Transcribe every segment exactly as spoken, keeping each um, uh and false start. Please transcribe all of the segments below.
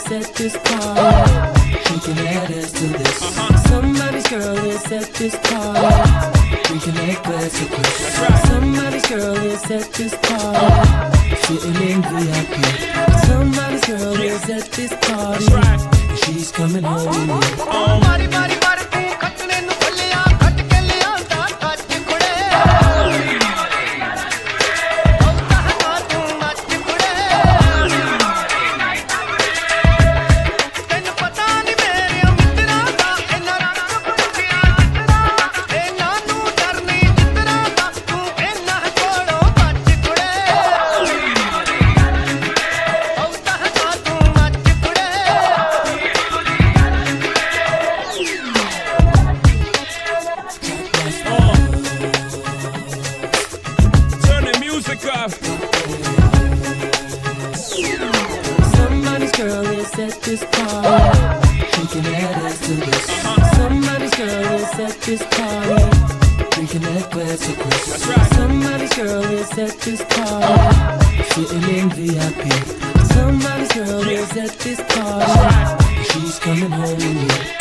is at this party. We can add us to this. Uh-huh. Somebody's girl is at this party. We can add glass of Chris. Right. Somebody's girl is at this party. Sitting in V I P. Somebody's girl is at this party. Right. She's coming home with me. Oh. Body, body, body. Somebody's girl is at this party. We can add us to this. Uh-huh. Somebody's girl is at this party. We can add glass of Chris. Right. Somebody's girl is at this party. Sitting in V I P. Somebody's girl is at this party. Right. She's coming home with me.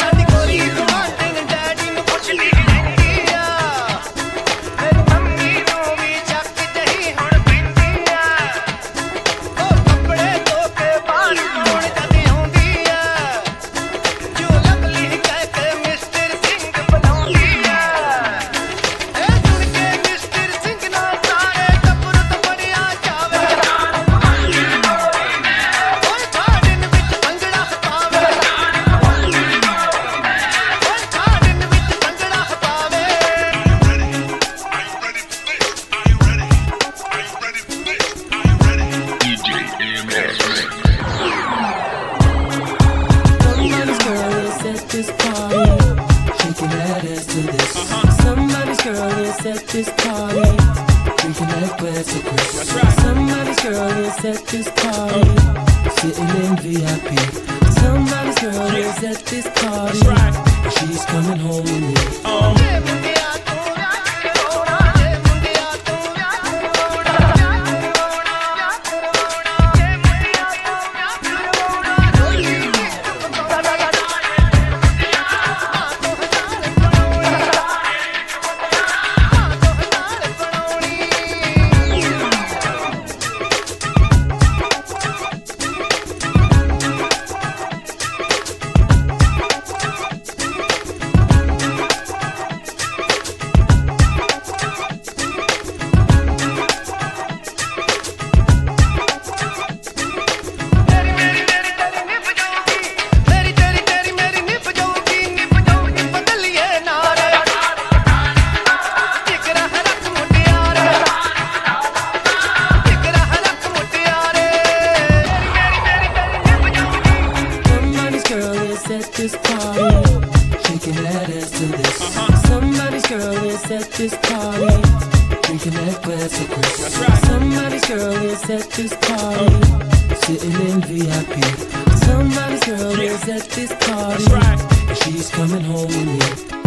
This party, she can add us to this. Uh-huh. Somebody's girl is at this party. We can add glass of Chris. Right. Somebody's girl is at this party. Sitting in V I P. Somebody's girl is at this party. Right. She's coming home with me. Um. At this party, she can add us to this. Uh-huh. Somebody's girl is at this party. We can add glass of Chris. Right. Somebody's girl is at this party. Uh-huh. Sitting in V I P. Somebody's girl yeah. is at this party. Right. She's coming home with me.